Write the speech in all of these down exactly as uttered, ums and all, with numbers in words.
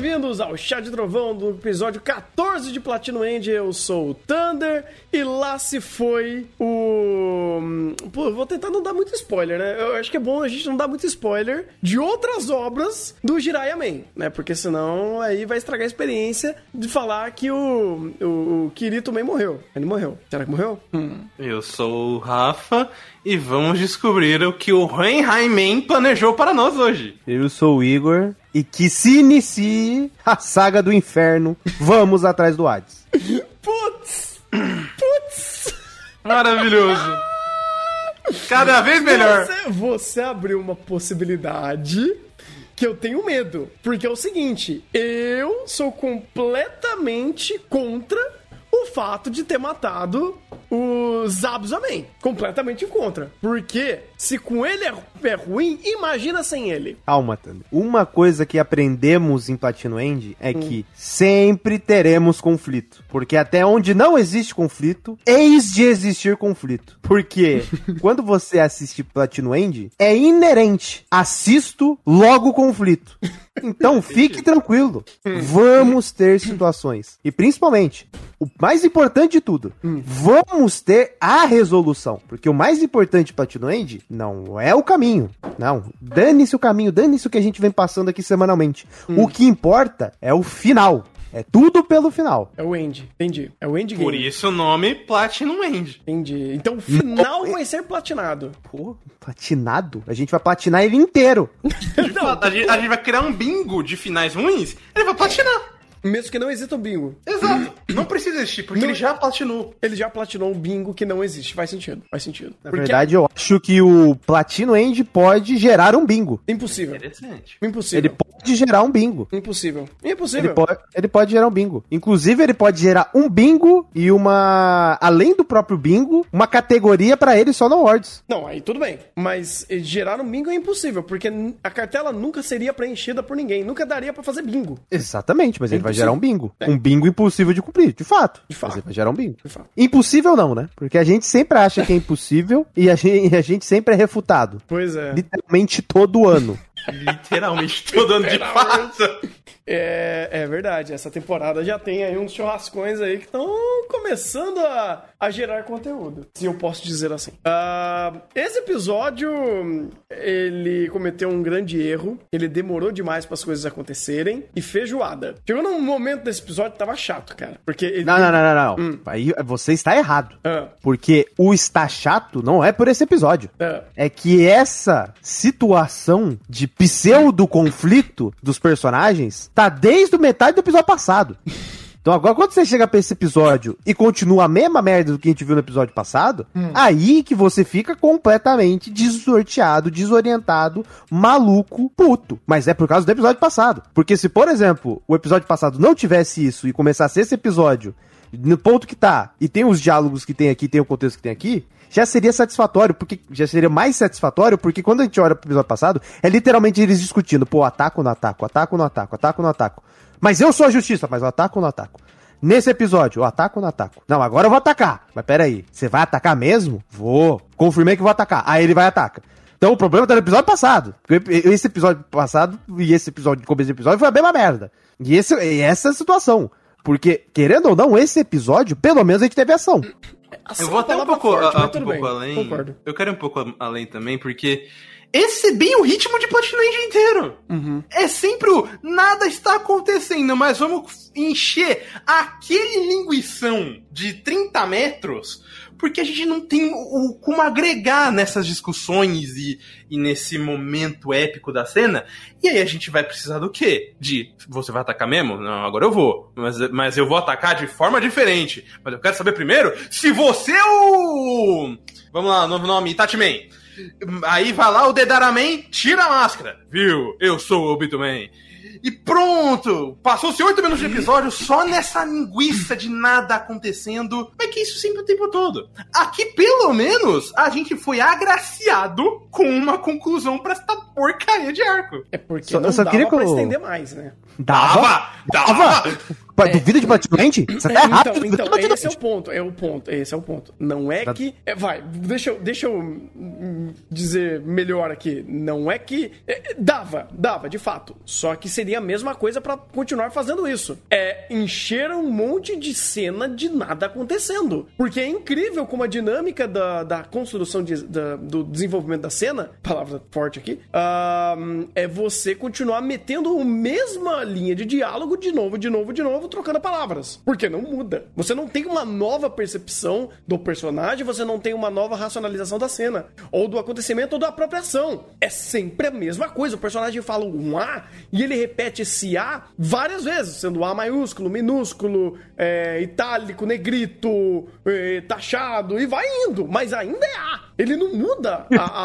bem-vindos ao Chá de Trovão do episódio quatorze de Platino End. Eu sou o Thunder e lá se foi o... Pô, eu vou tentar não dar muito spoiler, né? Eu acho que é bom a gente não dar muito spoiler de outras obras do Jiraiya Man, né? Porque senão aí vai estragar a experiência de falar que o, o, o Kirito Man morreu. Ele morreu. Será que morreu? Hum. Eu sou o Rafa e vamos descobrir o que o Hohenheim Man planejou para nós hoje. Eu sou o Igor e que se inicie a saga do inferno. Vamos atrás do Hades. Putz! Putz! Maravilhoso! Cada vez melhor! Você, você abriu uma possibilidade que eu tenho medo. Porque é o seguinte, eu sou completamente contra o fato de ter matado o Zabuza Man. Completamente contra. Porque se com ele é, é ruim, imagina sem ele. Calma, Thunder. Uma coisa que aprendemos em Platino End é hum. que sempre teremos conflito. Porque até onde não existe conflito, eis de existir conflito. Porque quando você assiste Platino End, é inerente. Assisto, logo conflito. Então fique tranquilo. Vamos ter situações. E principalmente, o mais importante de tudo, hum. vamos ter a resolução. Porque o mais importante para Platino End não é o caminho. Não. Dane-se o caminho, dane-se o que a gente vem passando aqui semanalmente. Hum. O que importa é o final. É tudo pelo final. É o End, entendi. É o End Game. Por isso o nome Platinum End. Entendi. Então o final não vai ser platinado. Pô, platinado? A gente vai platinar ele inteiro. Não, a, gente, a gente vai criar um bingo de finais ruins, ele vai platinar. Mesmo que não exista o bingo. Exato. Não precisa existir, porque não, ele já platinou. Ele já platinou um bingo que não existe. Faz sentido. Faz sentido. Na porque... verdade, eu acho que o Platino End pode gerar um bingo. Impossível. Interessante. Impossível. Ele pode gerar um bingo. Impossível. Impossível. Ele pode, ele pode gerar um bingo. Inclusive, ele pode gerar um bingo e uma... Além do próprio bingo, uma categoria pra ele só no Words. Não, aí tudo bem. Mas gerar um bingo é impossível, porque a cartela nunca seria preenchida por ninguém. Nunca daria pra fazer bingo. Exatamente, mas é ele impossível. Vai gerar um bingo. É. Um bingo impossível de cumprir, de fato. De fato. Mas ele vai gerar um bingo. De fato. Impossível não, né? Porque a gente sempre acha que é impossível e a gente, a gente sempre é refutado. Pois é. Literalmente todo ano. Literalmente todo ano de fato. É, é verdade, essa temporada já tem aí uns churrascões aí que estão começando a, a gerar conteúdo, se eu posso dizer assim. Uh, esse episódio, ele cometeu um grande erro, ele demorou demais para as coisas acontecerem e feijoada. Chegou num momento desse episódio que tava chato, cara. Porque ele... Não, não, não, não, não. Hum. Aí você está errado. Uh. Porque o está chato não é por esse episódio. Uh. É que essa situação de pseudo-conflito dos personagens tá desde a metade do episódio passado. Então agora quando você chega pra esse episódio e continua a mesma merda do que a gente viu no episódio passado, hum. aí que você fica completamente desnorteado, desorientado, maluco, puto. Mas é por causa do episódio passado. Porque se, por exemplo, o episódio passado não tivesse isso e começasse esse episódio no ponto que tá, e tem os diálogos que tem aqui, tem o contexto que tem aqui, já seria satisfatório, porque já seria mais satisfatório, porque quando a gente olha pro episódio passado, é literalmente eles discutindo, pô, ataco ou não ataco, ataco ou não ataco, ataco ou não ataco. Mas eu sou a justiça, mas eu ataco ou não ataco? Nesse episódio, eu ataco ou não ataco? Não, agora eu vou atacar. Mas peraí, você vai atacar mesmo? Vou. Confirmei que vou atacar. Aí ele vai e ataca. Então o problema tá no episódio passado. Esse episódio passado e esse episódio, começo do episódio, foi a mesma merda. E, esse, e essa é a situação. Porque, querendo ou não, esse episódio, pelo menos a gente teve ação. Eu vou até um pouco, forte, a, um pouco bem, além. Concordo. Eu quero ir um pouco além também, porque esse é bem o ritmo de Platino End inteiro. Uhum. É sempre o nada está acontecendo, mas vamos encher aquele linguição de trinta metros, porque a gente não tem o, como agregar nessas discussões e, e nesse momento épico da cena. E aí a gente vai precisar do quê? De, você vai atacar mesmo? Não, agora eu vou. Mas, mas eu vou atacar de forma diferente. Mas eu quero saber primeiro se você é o... Vamos lá, novo nome, Itachiman. Aí vai lá o Dedaraman, tira a máscara. Viu? Eu sou o Obito-man. E pronto! Passou-se oito minutos de episódio só nessa linguiça de nada acontecendo. Mas que isso sempre o tempo todo. Aqui, pelo menos, a gente foi agraciado com uma conclusão pra esta porcaria de arco. É porque só, não só dava queria pra eu... estender mais, né? Dava! Dava! É, duvida de Platinum End? Você tá é, errado. Então, então esse é o ponto, é o ponto, esse é o ponto. Não é da... que... É, vai, deixa eu, deixa eu dizer melhor aqui. Não é que... É, dava, dava, de fato. Só que seria a mesma coisa pra continuar fazendo isso. É encher um monte de cena de nada acontecendo. Porque é incrível como a dinâmica da, da construção de, da, do desenvolvimento da cena, palavra forte aqui, uh, é você continuar metendo a mesma linha de diálogo de novo, de novo, de novo, trocando palavras. Porque não muda. Você não tem uma nova percepção do personagem, você não tem uma nova racionalização da cena, ou do acontecimento, ou da própria ação. É sempre a mesma coisa. O personagem fala um A e ele repete esse A várias vezes, sendo A maiúsculo, minúsculo, é, itálico, negrito, é, taxado, e vai indo. Mas ainda é A. Ele não muda a... a,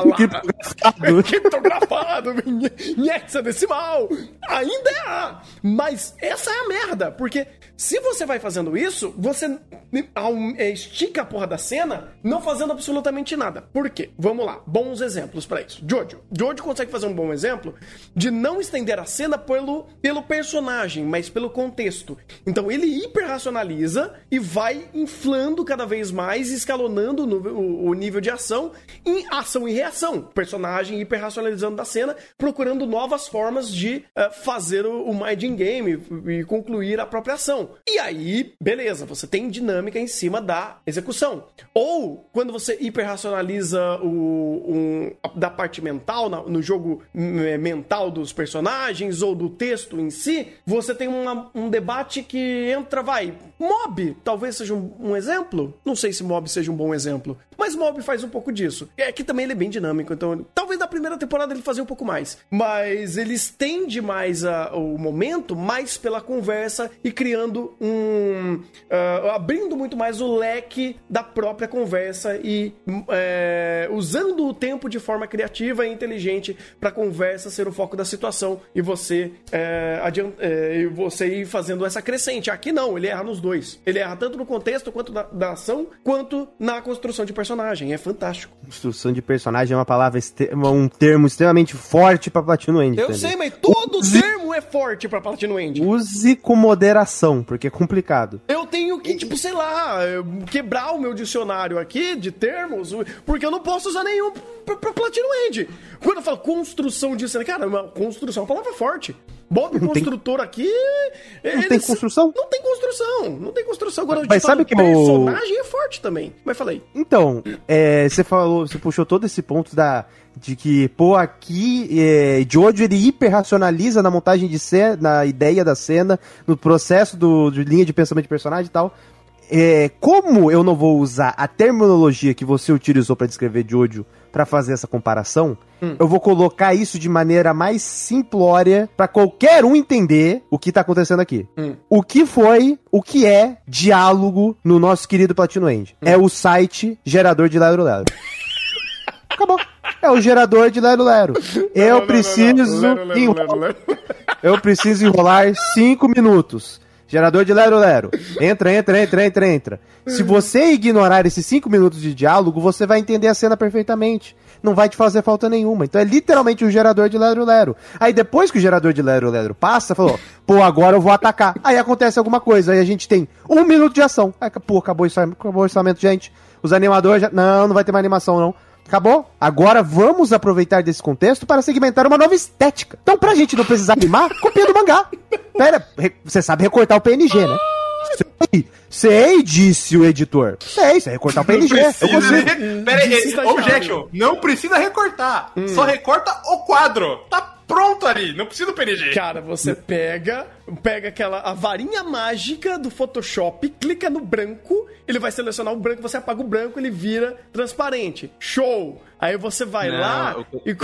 a criptografado, em hexadecimal. Ainda é A. Mas essa é a merda, porque se você vai fazendo isso, você estica a porra da cena não fazendo absolutamente nada. Por quê? Vamos lá. Bons exemplos pra isso. Jojo. Jojo consegue fazer um bom exemplo de não estender a cena pelo, pelo personagem, mas pelo contexto. Então ele hiperracionaliza e vai inflando cada vez mais, escalonando o, o nível de ação em ação e reação. Personagem hiperracionalizando da cena, procurando novas formas de uh, fazer o, o mind game e, e concluir a própria ação. E aí, beleza, você tem dinâmica em cima da execução. Ou, quando você hiperracionaliza o, um, da parte mental, na, no jogo mental dos personagens ou do texto em si, você tem uma, um debate que entra, vai, Mob, talvez seja um, um exemplo? Não sei se Mob seja um bom exemplo, mas Mob faz um pouco disso. É que também ele é bem dinâmico, então talvez na primeira temporada ele fazia um pouco mais. Mas ele estende mais a, o momento, mais pela conversa e criando um... Uh, abrindo muito mais o leque da própria conversa e uh, usando o tempo de forma criativa e inteligente pra conversa ser o foco da situação e você, uh, adiant, uh, você ir fazendo essa crescente. Aqui não, ele erra nos dois. Ele erra tanto no contexto quanto na, da ação, quanto na construção de personagem. É fantástico. Construção de personagem é uma palavra, um termo extremamente forte pra Platinum End. Eu entendeu? sei, mas todo Use... termo é forte pra Platinum End. Use com moderação, porque é complicado. Eu tenho que, tipo, sei lá, quebrar o meu dicionário aqui de termos, porque eu não posso usar nenhum pra, pra Platinum End. Quando eu falo construção de cena, cara, uma construção é uma palavra forte. Bob não construtor tem... aqui... Não eles... tem construção? Não tem construção, não tem construção. Agora, mas sabe que o personagem é forte também. Mas falei. Então, é, você falou, você puxou todo esse ponto da... de que, pô, aqui, é, Jojo, ele hiperracionaliza na montagem de cena, na ideia da cena, no processo do, de linha de pensamento de personagem e tal. É, como eu não vou usar a terminologia que você utilizou pra descrever Jojo pra fazer essa comparação, hum. eu vou colocar isso de maneira mais simplória pra qualquer um entender o que tá acontecendo aqui. Hum. O que foi, o que é diálogo no nosso querido Platinum End? Hum. É o site gerador de Lero Lero. Acabou. É o gerador de Lero Lero. Eu não, preciso não, não, não. Lero, lero, enrolar... lero, lero. Eu preciso enrolar cinco minutos. Gerador de Lero Lero. Entra, entra, entra, entra, entra. Se você ignorar esses cinco minutos de diálogo, você vai entender a cena perfeitamente. Não vai te fazer falta nenhuma. Então é literalmente um gerador de Lero Lero. Aí depois que o gerador de Lero Lero passa, falou, pô, agora eu vou atacar. Aí acontece alguma coisa. Aí a gente tem um minuto de ação. Aí, pô, acabou o, acabou o orçamento, gente. Os animadores já... Não, não vai ter mais animação, não. Acabou? Agora vamos aproveitar desse contexto para segmentar uma nova estética. Então, pra gente não precisar animar, copia do mangá. Pera, você sabe recortar o P N G, né? Sei, sei, disse o editor. Sei, sei recortar o P N G. Não precisa, pera aí, objection, não precisa recortar. Hum. Só recorta o quadro. Tá pronto ali, não precisa do P N G. Cara, você pega, pega aquela a varinha mágica do Photoshop, clica no branco, ele vai selecionar o branco, você apaga o branco, ele vira transparente. Show! Aí você vai não, lá o e...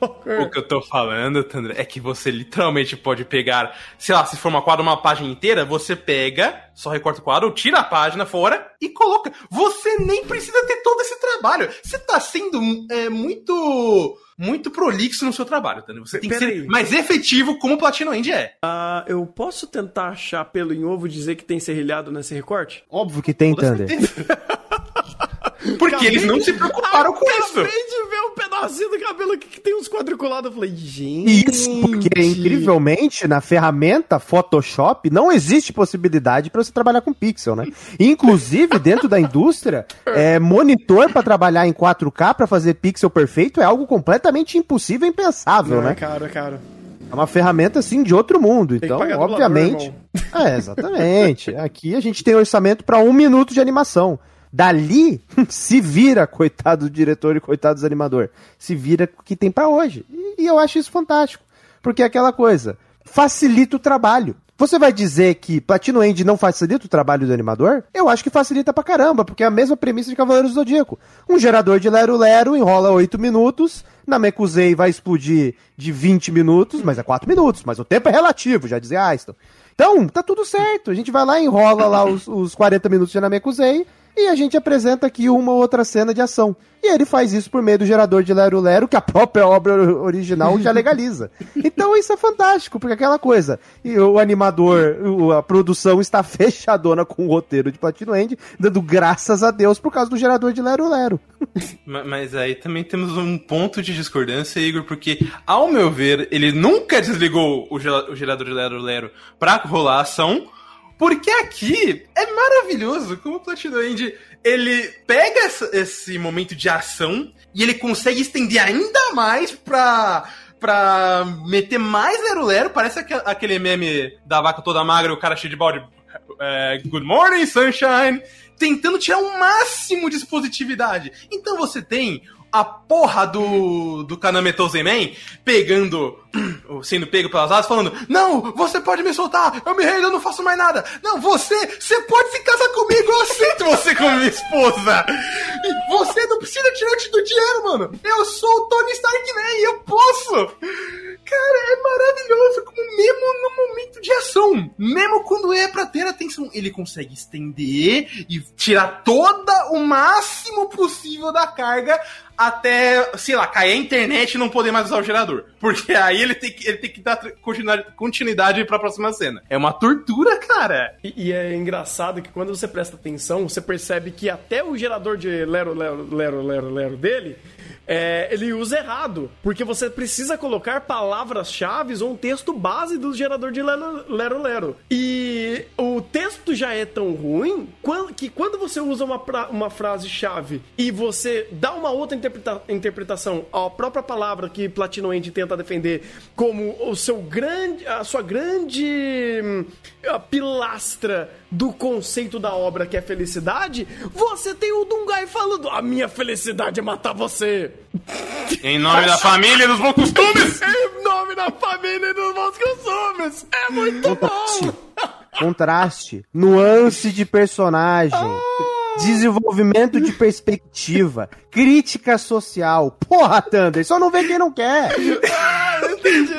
O que eu tô falando, Tandra, é que você literalmente pode pegar, sei lá, se for uma quadra, uma página inteira, você pega, só recorta o quadro, tira a página fora e coloca. Você nem precisa ter todo esse trabalho. Você tá sendo é, muito... muito prolixo no seu trabalho, Tânia. Você tem que ser aí. mais efetivo como o Platinum End é. Uh, eu posso tentar achar pelo em ovo e dizer que tem serrilhado nesse recorte? Óbvio que tem, Thunder. Porque acabei eles não de... se preocuparam com isso. Acabei de ver um pedaço base do cabelo aqui que tem uns quadriculados. Eu falei, gente... Isso, porque incrivelmente, na ferramenta Photoshop, não existe possibilidade pra você trabalhar com pixel, né? Inclusive, dentro da indústria, é, monitor pra trabalhar em quatro K pra fazer pixel perfeito é algo completamente impossível e impensável, Não, né? é caro, é caro. É uma ferramenta, assim, de outro mundo. Tem Então, que pagar obviamente... dublador, É, exatamente. Aqui a gente tem orçamento pra um minuto de animação. Dali, se vira, coitado do diretor e coitado dos animador. Se vira o que tem pra hoje. E, e eu acho isso fantástico. Porque é aquela coisa, facilita o trabalho. Você vai dizer que Platinum-End não facilita o trabalho do animador? Eu acho que facilita pra caramba, porque é a mesma premissa de Cavaleiros do Zodíaco. Um gerador de lero-lero enrola oito minutos, na Mekuzei vai explodir de vinte minutos, mas é quatro minutos, mas o tempo é relativo, já dizia Einstein. Então, tá tudo certo. A gente vai lá e enrola lá os, os quarenta minutos de Namekusei e a gente apresenta aqui uma ou outra cena de ação. E ele faz isso por meio do gerador de Lero Lero, que a própria obra original já legaliza. Então isso é fantástico, porque aquela coisa, e o animador, o, a produção está fechadona com o roteiro de Platinum-End, dando graças a Deus por causa do gerador de Lero Lero. Mas aí também temos um ponto de discordância, Igor, porque, ao meu ver, ele nunca desligou o gerador de Lero Lero pra rolar a ação, porque aqui é maravilhoso como o Platinum-End, ele pega essa, esse momento de ação e ele consegue estender ainda mais pra, pra meter mais lero-lero. Parece aquele meme da vaca toda magra, o cara cheio de balde. É, Good morning, sunshine! Tentando tirar o máximo de positividade. Então você tem a porra do, do Kaname Tozeman pegando, sendo pego pelas asas, falando: não, você pode me soltar, eu me rendo, eu não faço mais nada. Não, você, você pode se casar comigo, eu aceito você como minha esposa. E você não precisa tirar do dinheiro, mano. Eu sou o Tony Stark, né? E eu posso. Cara, é maravilhoso, como mesmo no momento de ação, mesmo quando é pra ter atenção, ele consegue estender e tirar toda o máximo possível da carga até, sei lá, cair a internet e não poder mais usar o gerador. Porque aí ele tem que, ele tem que dar continuidade, continuidade pra próxima cena. É uma tortura, cara. E, e é engraçado que quando você presta atenção, você percebe que até o gerador de lero, lero, lero, lero, lero dele, é, ele usa errado. Porque você precisa colocar palavras-chave ou um texto base do gerador de lero, lero, lero. E o texto já é tão ruim que quando você usa uma, uma frase-chave e você dá uma outra interpretação, interpretação, a própria palavra que Platinum-End tenta defender como o seu grande, a sua grande a pilastra do conceito da obra, que é felicidade, você tem o Dungai falando: a minha felicidade é matar você. Em nome da família e dos bons costumes. Em nome da família e dos bons costumes. É muito Contraste. bom. Contraste, nuance de personagem, desenvolvimento de perspectiva, crítica social. Porra, Thunder, só não vê quem não quer. Ah, entendi.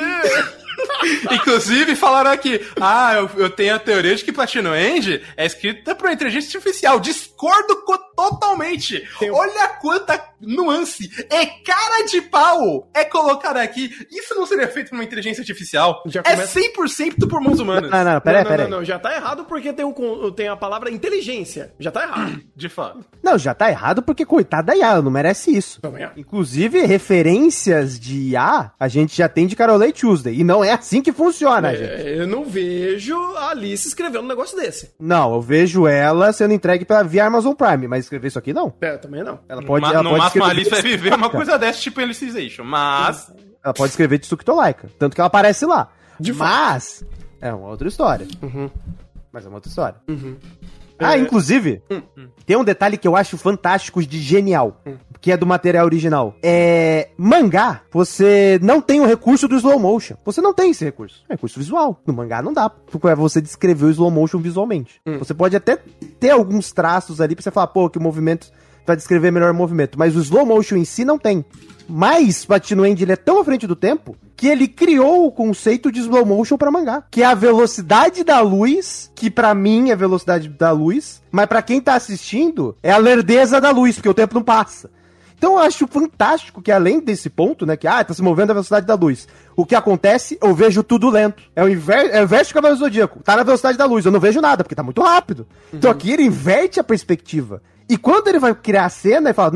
Inclusive, falaram aqui: ah, eu, eu tenho a teoria de que Platinum-End é escrita por inteligência artificial. Discordo co- totalmente. Tem... Olha quanta nuance. É cara de pau. É colocar aqui. Isso não seria feito por uma inteligência artificial. Já começa... É começa... cem por cento por mãos humanas. Não, não, peraí, não, peraí. não, não, já tá errado porque tem, um, tem a palavra inteligência. Já tá errado. De fato. Não, já tá errado porque, coitada da I A, ela não merece isso. Também é. Inclusive, referências de I A, a gente já tem de Carolei Tuesday. E não é assim que funciona, É, gente. eu não vejo a Alice escrevendo um negócio desse. Não, eu vejo ela sendo entregue pra via Amazon Prime, mas escrever isso aqui não. É, também não. Ela pode, Ma- ela no pode máximo, a escrever Alice vai de viver uma Tsukito coisa dessa, tipo Alicization. Mas... Ela pode escrever de Tsukito Laika. Tanto que ela aparece lá. De mas, é uma outra história. Uhum. Mas é uma outra história. Uhum. Ah, É. inclusive, Hum. tem um detalhe que eu acho fantástico de genial, que é do material original. É, mangá, você não tem o recurso do slow motion. Você não tem esse recurso. É recurso visual. No mangá não dá. Porque é você descrever o slow motion visualmente. Hum. Você pode até ter alguns traços ali pra você falar, pô, que o movimento vai descrever melhor o movimento. Mas o slow motion em si não tem. Mas Platinum-End, ele é tão à frente do tempo que ele criou o conceito de slow motion pra mangá, que é a velocidade da luz, que pra mim é a velocidade da luz, mas pra quem tá assistindo é a lerdeza da luz, porque o tempo não passa. Então eu acho fantástico que além desse ponto, né, que ah, tá se movendo a velocidade da luz, o que acontece, eu vejo tudo lento. É o, inver... é o inverso do Cavaleiro do Zodíaco. Tá na velocidade da luz, eu não vejo nada, porque tá muito rápido. Uhum. Então aqui ele inverte a perspectiva. E quando ele vai criar a cena, ele fala, não,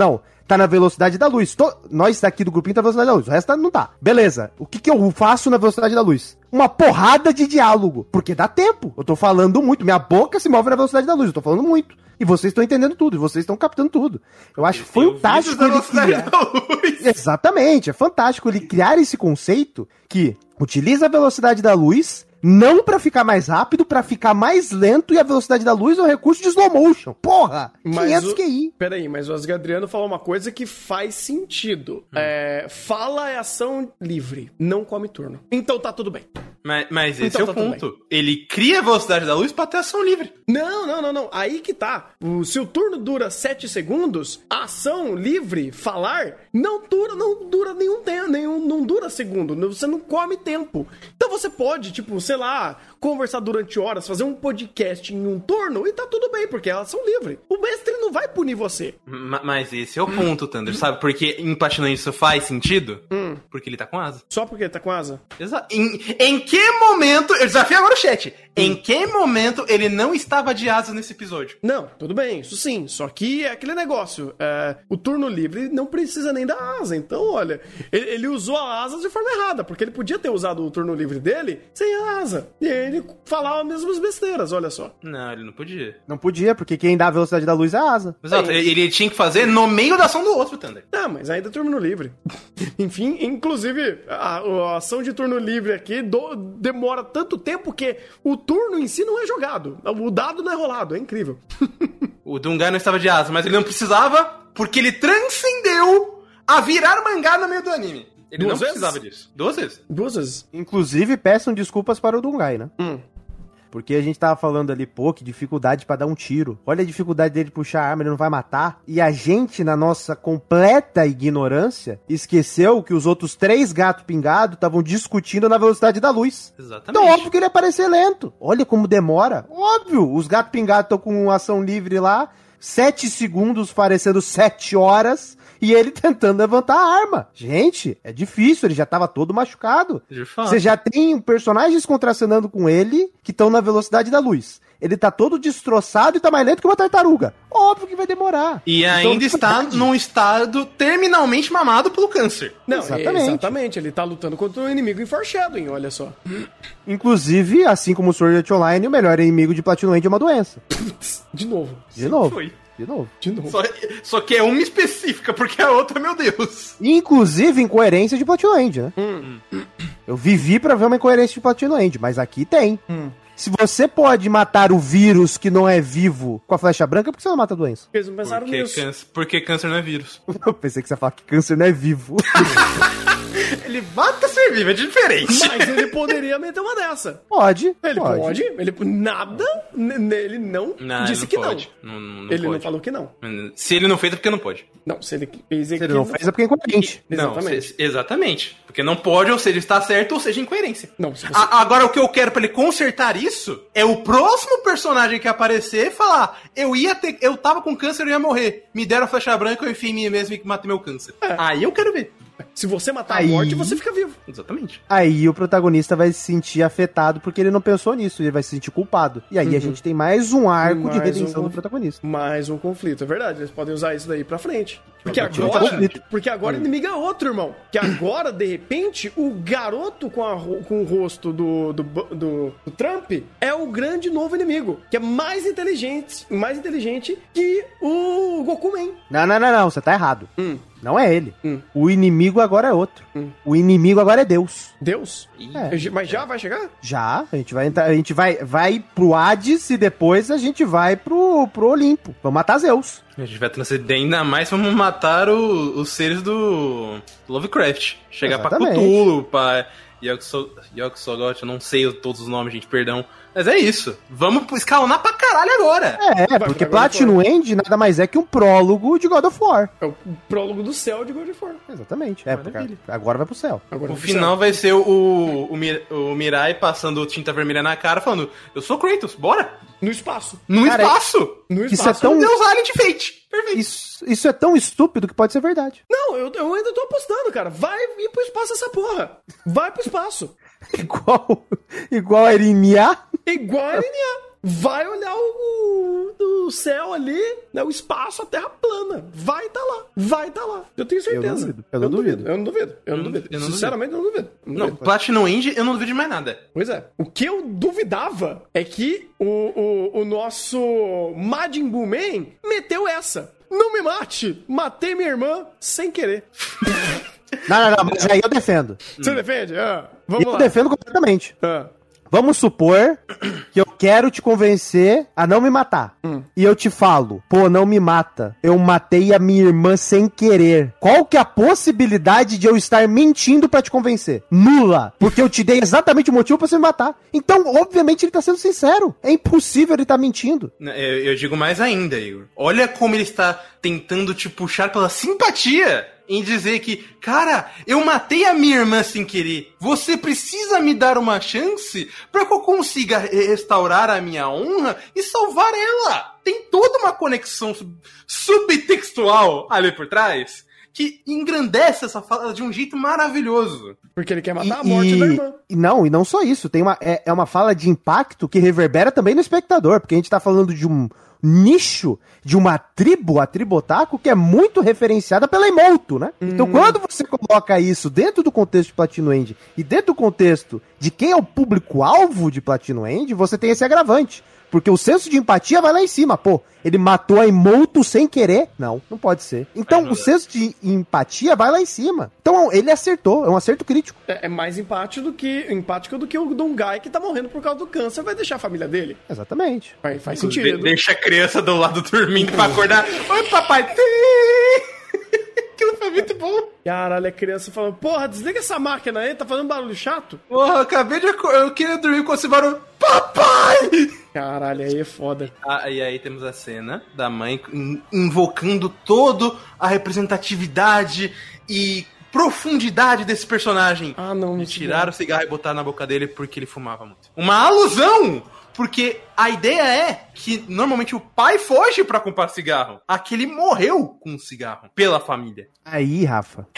tá na velocidade da luz. Tô, nós daqui do grupinho tá na velocidade da luz. O resto tá, não tá. Beleza. O que que eu faço na velocidade da luz? Uma porrada de diálogo. Porque dá tempo. Eu tô falando muito. Minha boca se move na velocidade da luz. Eu tô falando muito. E vocês estão entendendo tudo. E vocês estão captando tudo. Eu acho fantástico ele criar... Exatamente. É fantástico ele criar esse conceito que utiliza a velocidade da luz... Não pra ficar mais rápido, pra ficar mais lento, e a velocidade da luz é um recurso de slow motion. Porra! quinhentos Q I. Peraí, mas o Asgadriano falou uma coisa que faz sentido. Hum. É, fala é ação livre, não come turno. Então tá tudo bem. Mas, mas esse então, é o tá ponto. Ele cria a velocidade da luz pra ter ação livre. Não, não, não, não. Aí que tá. O, se o turno dura sete segundos, a ação livre, falar, não dura, não dura nenhum tempo, nenhum, não dura segundo. Você não come tempo. Então você pode, tipo, sei lá, conversar durante horas, fazer um podcast em um turno e tá tudo bem, porque elas são livres. O mestre não vai punir você. Mas esse é o ponto, Thunder, sabe? Porque em Platinum isso faz sentido? Hum. Porque ele tá com asa. Só porque ele tá com asa? Exato. Em, em que momento... Eu desafio agora o chat. Hum. Em que momento ele não estava de asas nesse episódio? Não, tudo bem, isso sim. Só que é aquele negócio. É, o turno livre não precisa nem da asa. Então, olha, ele, ele usou a asa de forma errada, porque ele podia ter usado o turno livre dele sem a asa. E aí ele falava as mesmas besteiras, olha só. Não, ele não podia. Não podia, porque quem dá a velocidade da luz é a asa. Exato, ele, ele tinha que fazer no meio da ação do outro, Thunder. Ah, mas ainda é turno livre. Enfim, inclusive, a, a ação de turno livre aqui do, demora tanto tempo que o turno em si não é jogado. O dado não é rolado, é incrível. O Dungai não estava de asa, mas ele não precisava, porque ele transcendeu a virar mangá no meio do anime. Ele Duas não vezes? precisava disso. Duas vezes. Duas vezes. Inclusive, peçam desculpas para o Dungai, né? Hum. Porque a gente tava falando ali, pô, que dificuldade pra dar um tiro. Olha a dificuldade dele puxar a arma, ele não vai matar. E a gente, na nossa completa ignorância, esqueceu que os outros três gatos pingados estavam discutindo na velocidade da luz. Exatamente. Então, óbvio que ele ia aparecer lento. Olha como demora. Óbvio, os gatos pingados estão com ação livre lá, sete segundos parecendo sete horas... E ele tentando levantar a arma. Gente, é difícil, ele já tava todo machucado. Você já tem personagens contracenando com ele que estão na velocidade da luz. Ele tá todo destroçado e tá mais lento que uma tartaruga. Óbvio que vai demorar. E então, ainda está num estado terminalmente mamado pelo câncer. Não, exatamente. exatamente. Ele tá lutando contra um inimigo em foreshadowing, olha só. Inclusive, assim como o Sword Art Online, o melhor inimigo de Platinum End é uma doença. De novo. De novo. Foi. De novo. De novo. Só, só que é uma específica, porque a outra, meu Deus. Inclusive, incoerência de Platinum End, né? Hum. Eu vivi pra ver uma incoerência de Platinum End, mas aqui tem. Hum. Se você pode matar o vírus que não é vivo com a flecha branca, por que você não mata a doença? Eles não pensaram porque nisso. Câncer, porque câncer não é vírus. Eu pensei que você ia falar que câncer não é vivo. Ele mata ser vivo, é diferente. Mas ele poderia meter uma dessa. Pode. Ele pode. pode. Ele, nada, n- ele não, não disse não que pode. não. Não, não ele pode. não falou que não. Se ele não fez, é porque não pode. Não, se ele fez... Se ele não fez, é porque é incoerente. Exatamente. Não, se, exatamente. Porque não pode, ou seja, está certo, ou seja, incoerência. Não, se você... A, agora, o que eu quero pra ele consertar isso é o próximo personagem que aparecer falar: eu ia ter, eu tava com câncer, eu ia morrer. Me deram a flecha branca, eu enfiei em mim mesmo e matei meu câncer. É. Aí eu quero ver. Se você matar Aí... a morte, você fica vivo. Exatamente. Aí o protagonista vai se sentir afetado porque ele não pensou nisso, ele vai se sentir culpado. E aí uhum. a gente tem mais um arco mais de redenção um... do protagonista. Mais um conflito, é verdade. Eles podem usar isso daí pra frente. Porque agora, porque agora o inimigo é outro, irmão. Que agora, de repente, o garoto com, a, com o rosto do, do, do, do Trump é o grande novo inimigo. Que é mais inteligente, mais inteligente que o Goku Man. Não, não, não, não. Você tá errado. Hum. Não é ele. Hum. O inimigo agora é outro. Hum. O inimigo agora é Deus. Deus? É. Mas já vai chegar? Já. A gente vai entrar, a gente vai, vai pro Hades e depois a gente vai pro, pro Olimpo. Vamos matar Zeus. A gente vai transcender ainda mais, vamos matar o, os seres do Lovecraft. Chegar Exatamente. Pra Cthulhu, pra Yog-Sothoth, eu não sei todos os nomes, gente, perdão. Mas é isso. Vamos escalonar pra caralho agora. É, vai, porque Platinum End nada mais é que um prólogo de God of War. É o prólogo do céu de God of War. Exatamente. É, porque agora vai pro céu. Agora o final céu. Vai ser o, o, o Mirai passando tinta vermelha na cara, falando: eu sou Kratos, bora! No espaço. No cara, espaço! No espaço. Isso é tão... Deus Alien de Fate. Perfeito. Isso, isso é tão estúpido que pode ser verdade. Não, eu, eu ainda tô apostando, cara. Vai ir pro espaço essa porra. Vai pro espaço. Igual, igual a Erinha. Igual a Erinha. vai olhar o, o, o céu ali, né, o espaço, a terra plana. Vai estar tá lá. Vai estar tá lá. Eu tenho certeza. Eu não duvido. Eu não duvido. Eu não duvido. Eu não duvido. Eu não Sinceramente, eu não duvido. Eu não Não, duvido. Platinum End, eu não duvido de mais nada. Pois é. O que eu duvidava é que o, o, o nosso Majin Buu Man meteu essa. Não me mate! Matei minha irmã sem querer. Não, não, não, mas aí eu defendo. Você defende? Ah, vamos Eu lá. defendo completamente. Ah. Vamos supor que eu quero te convencer a não me matar. Hum. E eu te falo, pô, não me mata. Eu matei a minha irmã sem querer. Qual que é a possibilidade de eu estar mentindo pra te convencer? Nula. Porque eu te dei exatamente o motivo pra você me matar. Então, obviamente, ele tá sendo sincero. É impossível ele tá mentindo. Eu, eu digo mais ainda, Igor. Olha como ele está tentando te puxar pela simpatia em dizer que, cara, eu matei a minha irmã sem querer. Você precisa me dar uma chance pra que eu consiga restaurar a minha honra e salvar ela. Tem toda uma conexão sub- subtextual ali por trás que engrandece essa fala de um jeito maravilhoso. Porque ele quer matar E- a morte e- da irmã. e não, e não só isso. Tem uma, é, é uma fala de impacto que reverbera também no espectador. Porque a gente tá falando de um nicho, de uma tribo, a tribo otaku, que é muito referenciada pela Emoto, né? Então, quando você coloca isso dentro do contexto de Platinum End e dentro do contexto de quem é o público-alvo de Platinum End, você tem esse agravante. Porque o senso de empatia vai lá em cima. Pô, ele matou a Emoto sem querer? Não, não pode ser. Então, o senso de empatia vai lá em cima. Então, ele acertou. É um acerto crítico. É, é mais empático do que, empático do que o Dongai que tá morrendo por causa do câncer vai deixar a família dele. Exatamente. Faz, faz De- sentido. deixa a criança do lado dormindo pra acordar. Oi, papai. Aquilo foi muito bom. Caralho, a criança falando, porra, desliga essa máquina aí, tá fazendo barulho chato? Porra, acabei de acordar. Eu queria dormir com esse barulho. Papai! Caralho, aí é foda. Ah, e aí temos a cena da mãe in- invocando toda a representatividade e profundidade desse personagem. Ah, não, não De se tirar o cigarro e botar na boca dele porque ele fumava muito. Uma alusão! Porque a ideia é que normalmente o pai foge pra comprar cigarro. Aqui ele morreu com o cigarro pela família. Aí, Rafa,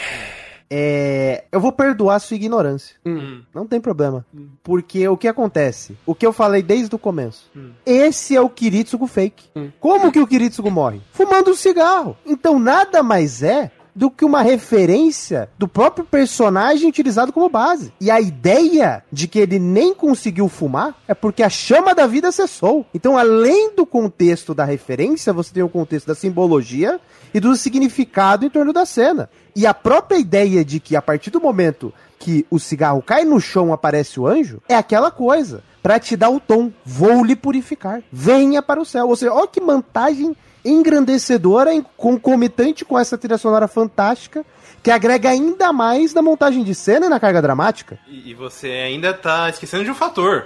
é... eu vou perdoar a sua ignorância. Hum. Não tem problema. Porque o que acontece? O que eu falei desde o começo. Hum. Esse é o Kiritsugu fake. Hum. Como que o Kiritsugu morre? Fumando um cigarro. Então nada mais é do que uma referência do próprio personagem utilizado como base. E a ideia de que ele nem conseguiu fumar é porque a chama da vida cessou. Então, além do contexto da referência, você tem o contexto da simbologia e do significado em torno da cena. E a própria ideia de que a partir do momento que o cigarro cai no chão, aparece o anjo, é aquela coisa, pra te dar o tom, vou lhe purificar, venha para o céu. Ou seja, olha que vantagem engrandecedora, concomitante com essa trilha sonora fantástica, que agrega ainda mais na montagem de cena e na carga dramática. E, e você ainda tá esquecendo de um fator.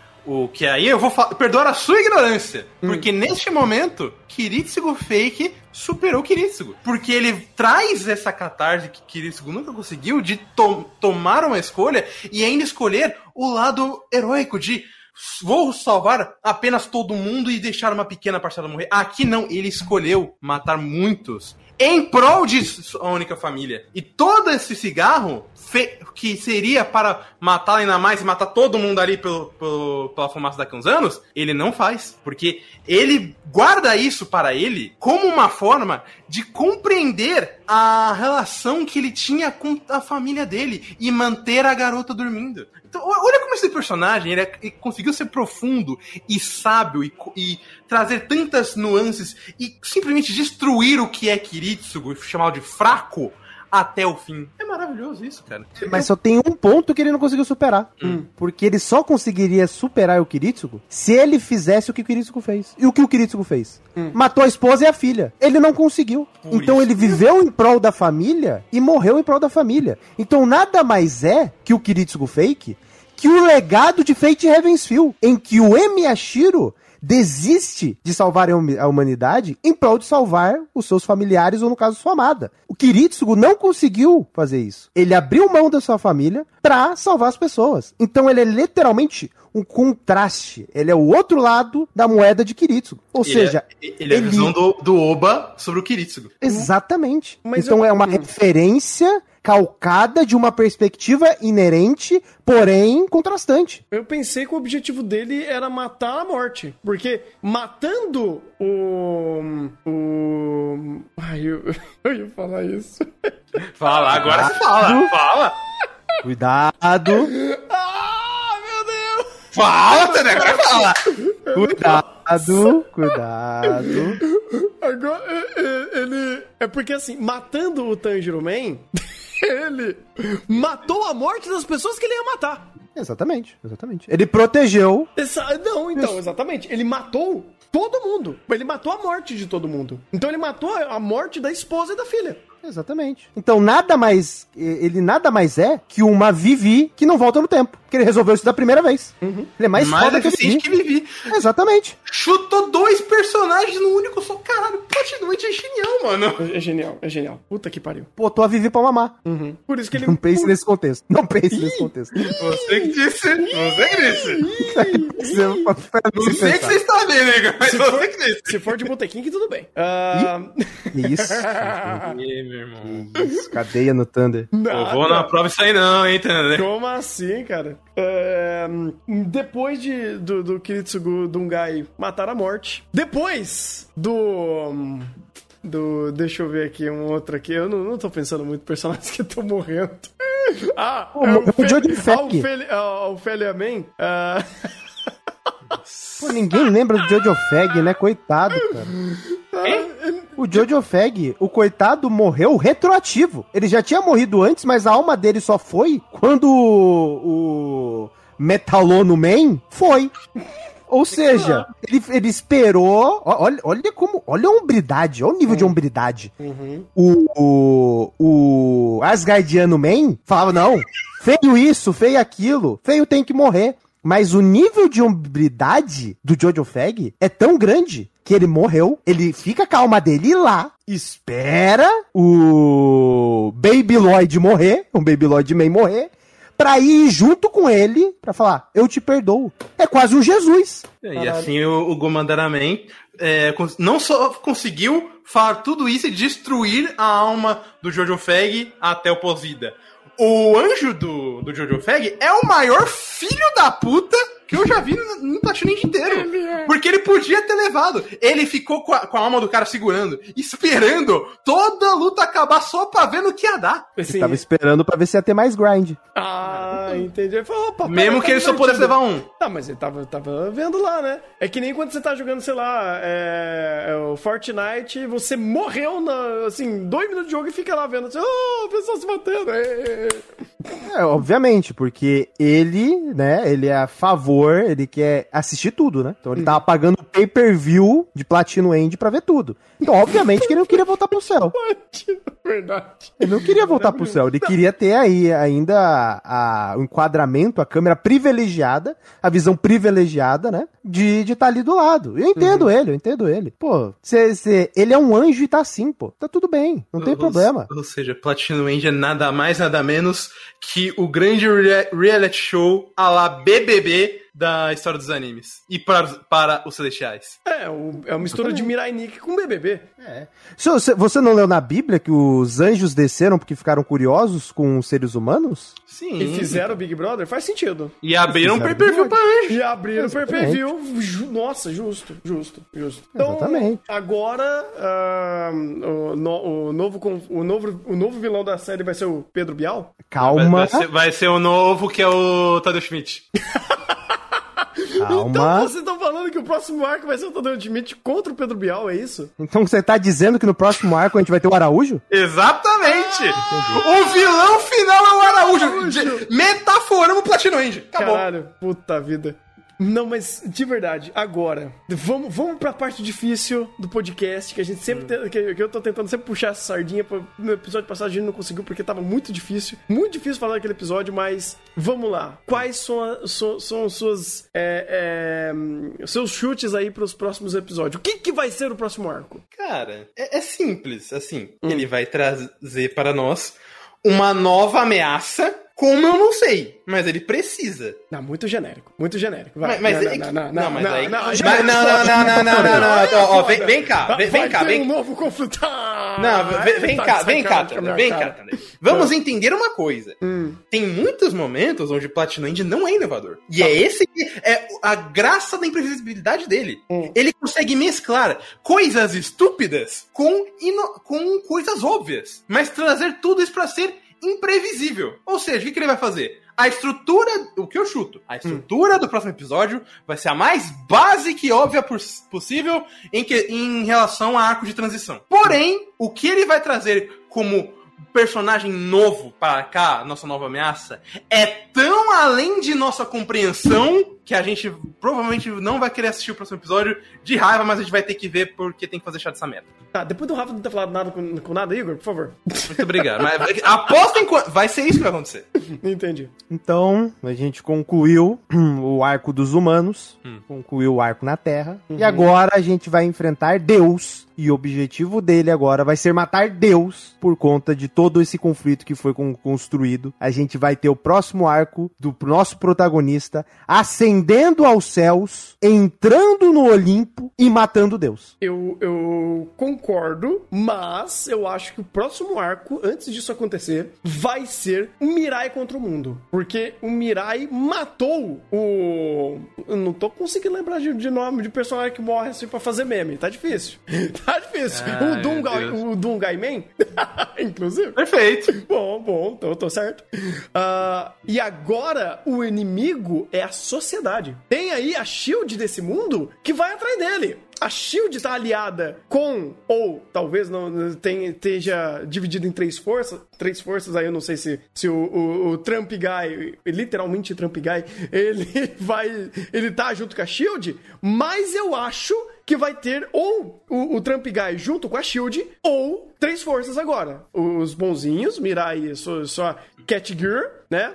O que aí eu vou fa- perdoar a sua ignorância. Hum. Porque neste momento, Kiritsugu Fake superou Kiritsugu. Porque ele traz essa catarse que Kiritsugu nunca conseguiu de to- tomar uma escolha e ainda escolher o lado heróico de vou salvar apenas todo mundo e deixar uma pequena parcela morrer. Aqui não, ele escolheu matar muitos em prol de sua única família. E todo esse cigarro, fe- que seria para matar ainda mais e matar todo mundo ali pelo, pelo, pela fumaça daqui a uns anos, ele não faz. Porque ele guarda isso para ele como uma forma de compreender a relação que ele tinha com a família dele e manter a garota dormindo. Então, olha como esse personagem ele, é, ele conseguiu ser profundo e sábio e, e trazer tantas nuances e simplesmente destruir o que é Kiritsugu e chamá-lo de fraco até o fim. É maravilhoso isso, cara. Mas só tem um ponto que ele não conseguiu superar. Hum. Porque ele só conseguiria superar o Kiritsugu se ele fizesse o que o Kiritsugu fez. E o que o Kiritsugu fez? Hum. Matou a esposa e a filha. Ele não conseguiu. Por então isso. ele viveu em prol da família e morreu em prol da família. Então nada mais é que o Kiritsugu fake que o legado de Fate Heavensfield, em que o Emiyashiro desiste de salvar a humanidade em prol de salvar os seus familiares ou, no caso, sua amada. O Kiritsugu não conseguiu fazer isso. Ele abriu mão da sua família pra salvar as pessoas. Então ele é literalmente um contraste. Ele é o outro lado da moeda de Kiritsugu. Ou Ele seja, é, ele é a visão do, do Oba sobre o Kiritsugu. Exatamente. Mas então eu- é uma hum. referência calcada de uma perspectiva inerente, porém contrastante. Eu pensei que o objetivo dele era matar a morte. Porque matando o... o... Ai, eu, eu ia falar isso. Fala, agora você fala. Fala. Cuidado. Ah, meu Deus! Fala, Tânia, agora fala. Cuidado, cuidado. Agora, ele... É porque, assim, matando o Tanjiro Man, ele matou a morte das pessoas que ele ia matar. Exatamente, exatamente. Ele protegeu... Essa... Não, então, exatamente. Ele matou todo mundo. Ele matou a morte de todo mundo. Então ele matou a morte da esposa e da filha. Exatamente. Então nada mais, ele nada mais é que uma Vivi que não volta no tempo. Porque ele resolveu isso da primeira vez. Uhum. Ele é mais, mais foda que eficiente que Vivi. Exatamente. Chutou dois personagens no único só. Caralho, Plot Noite é genial, mano. É genial, é genial. Puta que pariu. Botou a Vivi pra mamar. Uhum. Por isso que ele... Não pense nesse contexto. Não pense Ih, nesse contexto. Você que disse. Você que disse. Não sei o que você está vendo, Igor, mas Se você for, que disse. se for de botequim, que tudo bem. Uh... Isso. Ih, meu irmão. Isso. Cadeia no Thunder. Eu vou na prova isso aí não, hein, Thunder. Como assim, cara? É, depois de, do, do Kiritsugu Dungai matar a morte, depois do... do deixa eu ver aqui, um outro aqui. Eu não, não tô pensando muito em personagens que estão morrendo. Ah, Pô, é o, o Fe... Jojo ah, o, Feg. Fel... ah, o Felia Man. Ah... Pô, ninguém lembra do Jojo Feg, né? Coitado, cara. O Jojo Feg, o coitado, morreu retroativo. Ele já tinha morrido antes, mas a alma dele só foi quando o, o Metalono Man foi. Ou seja, ele, ele esperou... Olha, olha como... Olha a hombridade, olha o nível uhum. de hombridade. Uhum. O, o, o Asgardiano Man falava, não, feio isso, feio aquilo, feio tem que morrer. Mas o nível de hombridade do Jojo Feg é tão grande que ele morreu, ele fica com a alma dele lá, espera o Baby Lloyd morrer, o Baby Lloyd Man morrer, pra ir junto com ele, pra falar, eu te perdoo. É quase um Jesus. E Caralho. Assim o, o Gomandaraman é, não só conseguiu falar tudo isso e destruir a alma do Jojo Feg até o pós-vida. O anjo do, do Jojo Feg é o maior filho da puta que eu já vi no, no Platinum inteiro. Porque ele podia ter levado. Ele ficou com a, com a alma do cara segurando, esperando toda a luta acabar só pra ver no que ia dar. Ele assim, tava esperando pra ver se ia ter mais grind. Ah, entendi. Ele falou, opa, mesmo que ele só pudesse levar um. Tá, mas ele tava, tava vendo lá, né? É que nem quando você tá jogando, sei lá, é, é o Fortnite, você morreu, na, assim, dois minutos de jogo e fica lá vendo, assim, oh, a pessoa se matando. É, é, obviamente, porque ele, né, ele é a favor, ele quer assistir tudo, né? Então ele tava pagando pay-per-view de Platinum End pra ver tudo. Então, obviamente, que ele não queria voltar pro céu. Verdade. Ele não queria voltar pro céu, ele queria ter aí ainda a, a, o enquadramento, a câmera privilegiada, a visão privilegiada, né? De estar tá ali do lado. Eu entendo uhum. ele, eu entendo ele. Pô, cê, cê, ele é um anjo e tá assim, pô. Tá tudo bem, não tem ou, problema. Ou seja, Platinum End é nada mais, nada menos que o grande rea- reality show à la B B B da história dos animes. E para, para os celestiais. É, o, é uma mistura de Mirai Nikki com B B B. É. Se, você não leu na Bíblia que os anjos desceram porque ficaram curiosos com os seres humanos? Sim. E fizeram o Big Brother? Faz sentido. E abriram um pay-per-view pra anjo. E abriram o pay-per-view. Nossa, justo, justo, justo. Então, exatamente. Agora, uh, o, no, o, novo, o, novo, o novo vilão da série vai ser o Pedro Bial? Calma. Vai, vai, ser, vai ser o novo, que é o Tadeu Schmidt. Calma. Então vocês estão falando que o próximo arco vai ser o Tadeu Schmidt contra o Pedro Bial, é isso? Então você tá dizendo que no próximo arco a gente vai ter o Araújo? Exatamente! Ah, o vilão final é o Araújo! Araújo. Metaforamos o Platinum End. Acabou. Caralho, puta vida. Não, mas de verdade, agora, vamos, vamos pra parte difícil do podcast, que a gente sempre, hum. tem, que eu tô tentando sempre puxar essa sardinha, pra, no episódio passado a gente não conseguiu porque tava muito difícil, muito difícil falar daquele episódio, mas vamos lá, quais são, a, so, são suas, é, é, seus chutes aí pros próximos episódios? O que que vai ser o próximo arco? Cara, é, é simples, assim, hum. ele vai trazer para nós uma nova ameaça Como eu não sei, mas ele precisa. Não, muito genérico, muito genérico. Vai. Mas, mas não, é que- não, não, não, mas não, aí- não, mas- já- não, não, não, não, não, não, não, ó, ó, vem- vem cá, vem- vem Vai cá, ter vem- um novo conflito. Ah, Não, vem, vem tá cá, de vem cá, sacanagem com a Thunder, minha vem cara. cá, Thunder. Vamos entender uma coisa. Hum. Tem muitos momentos onde Platinum End não é inovador. E é esse que é a graça da imprevisibilidade dele. Hum. Ele consegue mesclar coisas estúpidas com, ino- com coisas óbvias. Mas trazer tudo isso pra ser imprevisível. Ou seja, o que, que ele vai fazer? A estrutura, o que eu chuto, a estrutura do próximo episódio vai ser a mais básica e óbvia pos- possível em, que, em relação a arco de transição. Porém, o que ele vai trazer como personagem novo para cá, nossa nova ameaça, é tão além de nossa compreensão que a gente provavelmente não vai querer assistir o próximo episódio de raiva, mas a gente vai ter que ver porque tem que fazer chá dessa merda. Tá, depois do Rafa não ter falado nada com, com nada, Igor, por favor. Muito obrigado. Mas apostem, qu- vai ser isso que vai acontecer. Entendi. Então, a gente concluiu o arco dos humanos, Hum. concluiu o arco na Terra, e agora a gente vai enfrentar Deus, e o objetivo dele agora vai ser matar Deus, por conta de todo esse conflito que foi con- construído. A gente vai ter o próximo arco do nosso protagonista ascendendo aos céus, entrando no Olimpo e matando Deus. Eu, eu concordo, mas eu acho que o próximo arco, antes disso acontecer, vai ser o Mirai contra o mundo. Porque o Mirai matou o... Eu não tô conseguindo lembrar de, de nome de personagem que morre assim pra fazer meme. Tá difícil. Tá difícil. Ai, o Dungai, meu Deus. o Dungai Man, inclusive. Perfeito. Bom, bom, tô, tô certo. Ah, e agora o inimigo é a sociedade. Tem aí a Shield desse mundo que vai atrás dele. A Shield tá aliada com, ou talvez não tenha, esteja dividida em três forças. Três forças aí, eu não sei se, se o, o, o Trump Guy, literalmente Trump Guy, ele vai. Ele tá junto com a Shield, mas eu acho que vai ter ou o, o Trump Guy junto com a Shield, ou três forças agora. Os bonzinhos, Mirai, sua, sua Cat Girl, né?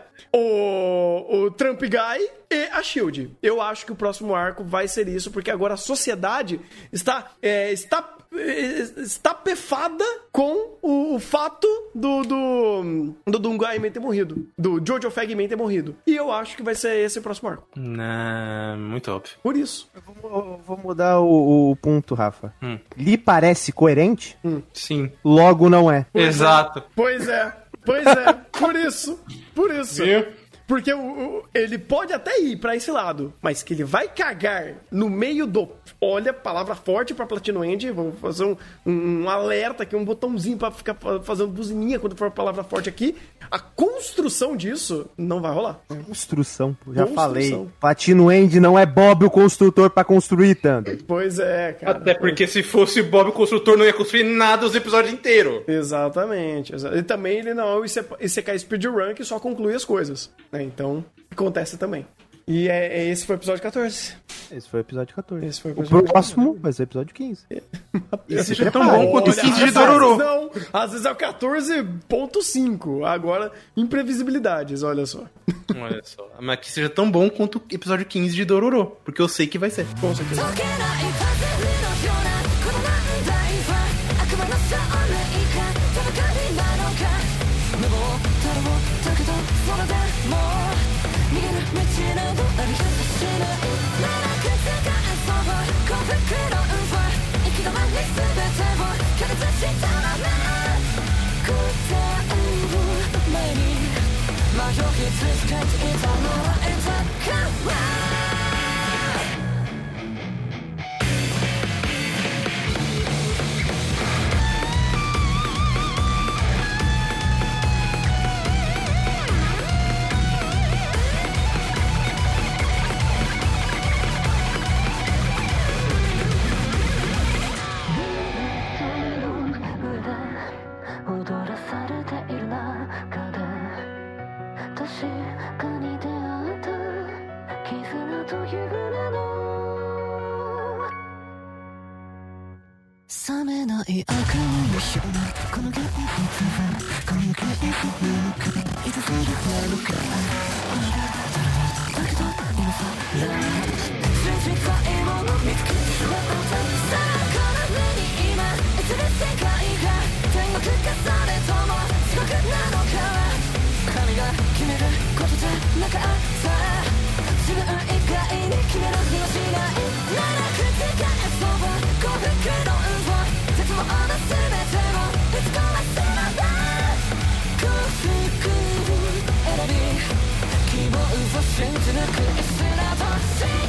O, o Trump Guy e a Shield. Eu acho que o próximo arco vai ser isso, porque agora a sociedade está, é, está, é, está pefada com o, o fato do do, do Dungai Man ter morrido, do Jojo Fag Man ter morrido. E eu acho que vai ser esse o próximo arco. Não, muito óbvio. Por isso. Eu vou, eu vou mudar o, o ponto, Rafa. Hum. Lhe parece coerente? Sim. Logo não é. Exato. Pois é, pois é. Por isso, por isso. Viu? Porque o, o- ele pode até ir pra esse lado, mas que ele vai cagar no meio do... Olha, palavra forte pra Platinum End. Vou fazer um, um, um alerta aqui, um botãozinho pra ficar fazendo buzininha quando for palavra forte aqui. A construção disso não vai rolar. Construção, já Construção. falei. Platino End não é Bob o construtor pra construir, Thunder. Pois é, cara. Até porque se fosse o Bob o Construtor, não ia construir nada os episódios inteiros. Exatamente. exa- E também ele não é o Isekai Speedrun que só conclui as coisas. Né? Então, acontece também. E é, é- esse foi o episódio catorze. Esse foi o episódio catorze. Esse foi o o episódio próximo vai ser o episódio quinze. Esse já é tão bom quanto o Olha, quinze de às Dororo. vezes não, às vezes é o catorze ponto cinco. Agora, imprevisibilidades, olha só. Olha só. Mas que seja tão bom quanto o episódio quinze de Dororo. Porque eu sei que vai ser. Com certeza. 解けないパズルのようなこの難題は悪魔の証明か戦いなのか無謀たるもだけどそれでも逃げる道などありはしないならくつか遊ぼう幸福論は行き止まり全てを拒絶したらな答えを前に迷い続けていたのは得たから踊らされている中で確かに出会った絆という名の冷めない赤のショーこの現実はこの現実なのかいつそれなのかだけど今さら信じたいもの見つけてしまったさあこの目に今映る世界が天国かそれとも地獄なのか神が決めるじゃなかった自分以外に決める気はしないなら口が遊ぶ幸福論を絶望の全てをぶち壊すのだ幸福を選び希望を信じ抜くイスラとし